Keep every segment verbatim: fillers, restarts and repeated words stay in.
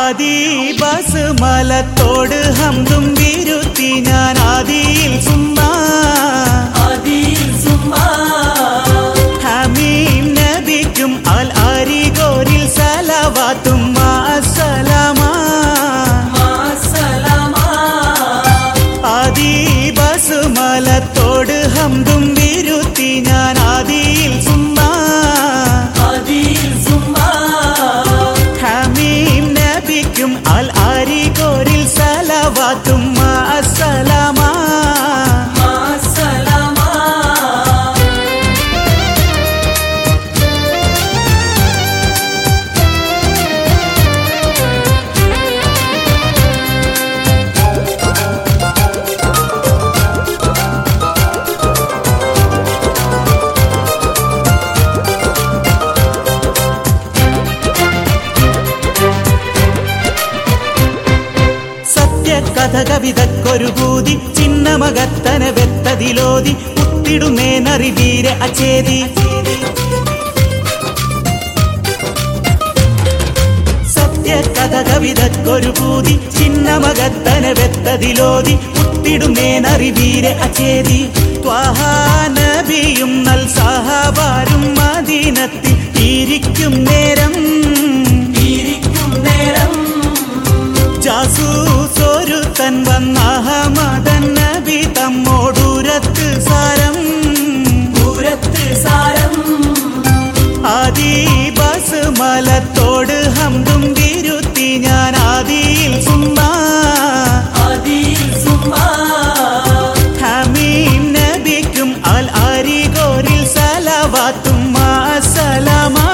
ആദി ബസ്മലത്തോട് ഹംദും വിരുത്തി ഞാൻ ആദിയിൽ സുമ്മാ ഹമീം നബിക്കും അൽ അരികോരിൽ സലവാത്തും മാഅസ്സലാമാ ആദി ബസ്മലത്തോട് ഹംദും വിരുത്തി ഞാൻ ആദിയിൽ സുമ്മാ ഹമീം നബിക്കും അൽ അരികോരിൽ സലവാത്തും മാഅസ്സലാമാ കഥകവിതക്കൊരു ഭൂതി ചിന്നമകത്തന വെത്തതിലോതി ഉത്തിടുമേനറിവീര അചേതി സത്യകഥകവിതക്കൊരു ഭൂതി ചിന്നമകത്തന വെത്തതിലോതി ഉത്തിടുമേനറിവീര അചേതി ത്വാഹാ നബിയും നൽ സഹബാരും മദീനത്തിൽ ഇരിക്കും നേരം ജാസൂസൊരുത്തൻ വന്ന അഹമദൻ നബി തമ്മോടുരത്ത് സാരം ആദി ബസ്മലത്തോട് ഹംദും വിരുത്തി ഞാൻ ആദിയിൽ സുമ്മാ ഹമീം നബിക്കും അൽ അരികോരിൽ സലവാത്തും മാഅസ്സലാമാ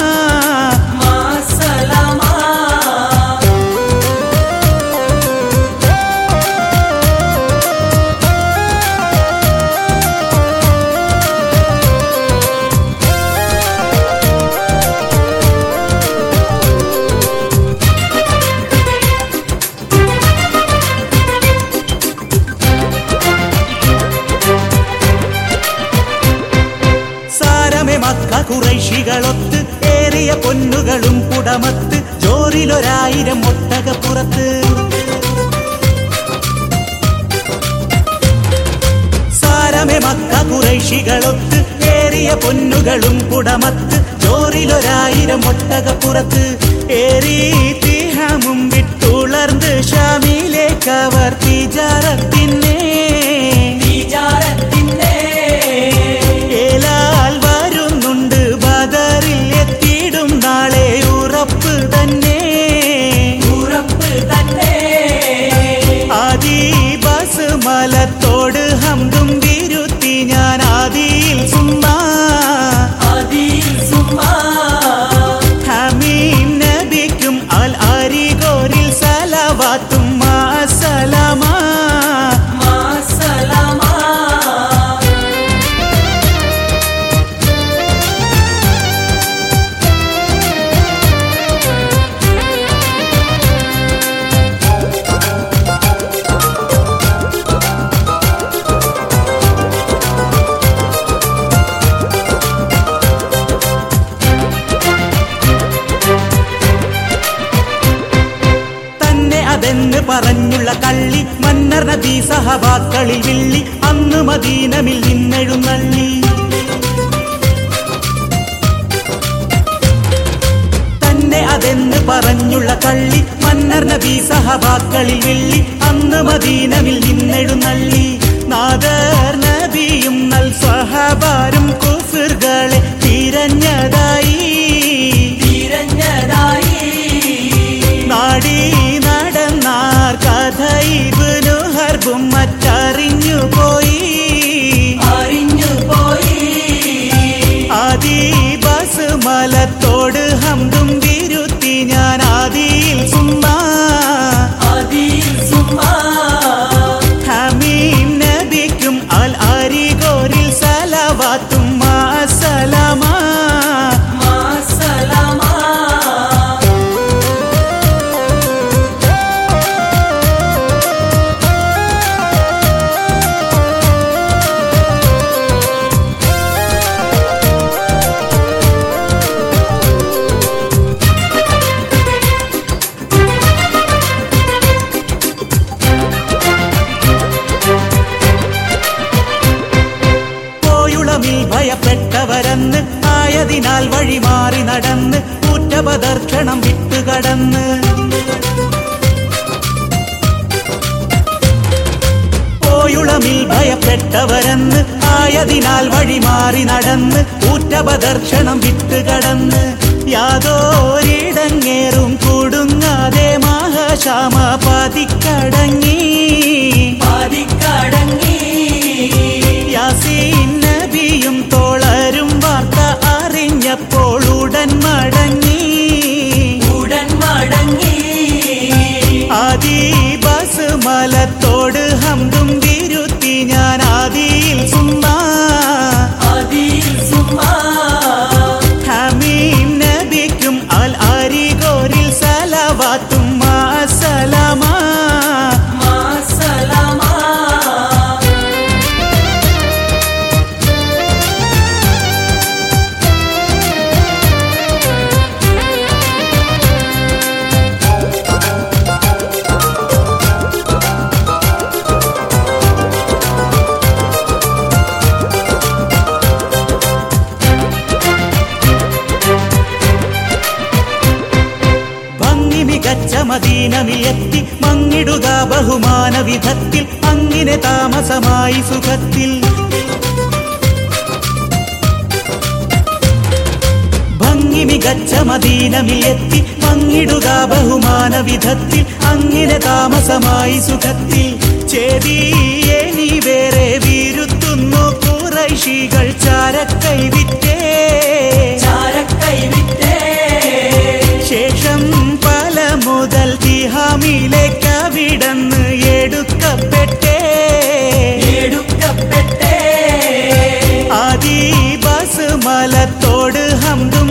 ഖുറൈശികളൊത്ത് ഏറിയ പൊന്നുകളും പുടമത്ത് ജോറിലൊരായിരം ഒട്ടകപ്പുറത്ത് സാരമെ മക്ക ഖുറൈശികളൊത്ത് ഏറിയ പൊന്നുകളും പുടമത്ത് ജോറിലൊരായിരം ഒട്ടകപ്പുറത്ത് ഏറി തിഹമും വിട്ടുളർന്ന് ഷാമിലേക്കവർ തിജാറത്തിനെ ഏലാൽ വരുന്നുണ്ട് ബദറിൽ എത്തിയിടും നാളെ ഉറപ്പ് തന്നെ ആദി ബസ്മലത്തോട് ഹംദും വിരുത്തി ഞാൻ ആദിയിൽ സുമ്മാ ഹമീം നബിക്കും അൽ അരികോരിൽ സലവാത്തും മാഅസ്സലാമാ അതെന്ന് പറഞ്ഞുള്ള കള്ളി മന്നർ നബി സഹബാക്കളിൽ വിള്ളി അന്ന് മദീനമിൽ നിന്നെഴുന്നള്ളി തന്നെ അതെന്ന് പറഞ്ഞുള്ള കള്ളി മന്നർ നബി സഹബാക്കളിൽ വിള്ളി അന്ന് മദീനമിൽ നിന്നെഴുന്നള്ളി നാദർ നബിയും നൽ സഹബാരും കുഫിറുകളെ തിരഞ്ഞതായി നാടി നടന്നാർ കഥ ഇബ്നു ഹർബും മറ്ററിഞ്ഞു പോയി ആദി ബസ്മലത്തോട് ഹംദും വിരുത്തി ഞാൻ ആദിയിൽ സുമ്മാ ഹമീം നബിക്കും അൽ പെട്ടവരെന്ന് ആയതിനാൽ വഴി മാറി നടന്ന് ഊറ്റപദർക്ഷണം വിട്ടുകടന്ന് പോയുളമിൽ ഭയപ്പെട്ടവരെന്ന് ആയതിനാൽ വഴി മാറി നടന്ന് ഊറ്റപദർക്ഷണം വിട്ടുകടന്ന് യാതൊരിടങ്ങേറും കൂടുങ്ങാതെ മഹാശ്യാമ പതിക്കടങ്ങി പതിക്കടങ്ങി യാസീൻ നബിയും തോളരും വാർത്ത അറിഞ്ഞപ്പോൾ ഉടൻ മടങ്ങി ഉടൻ മടങ്ങി ആദി ബസ് മലത്തോട് ഹംദും വിരുത്തി ഞാൻ ആദിയിൽ സുമ്മാ ആദിയിൽ സുമ്മാ ഹമീം നബിക്കും അൽ അരികോരിൽ സലവാത്തും മാസലാമാ മാസലാമാ മികച്ച മദീനമിലെത്തി മങ്ങിടുക ബഹുമാന വിധത്തിൽ അങ്ങിനെ താമസമായി സുഖത്തിൽ ഭംഗി മികച്ച മദീനമിലെത്തി മങ്ങിടുക ബഹുമാന വിധത്തിൽ അങ്ങിനെ താമസമായി സുഖത്തിൽ ചേതിയെ നീ വേറെ വീരുത്തുന്നു ഖുറൈശികൾ ചാരക്കൈ വിറ്റേ ചാരക്കൈ വിറ്റേ ശേഷം പല മുതൽ ദിഹാമിലേക്ക് വിടന്ന് എടുക്കപ്പെട്ടേ എടുക്കപ്പെട്ടേ ആദി ബസ് മലത്തോട് ഹംദും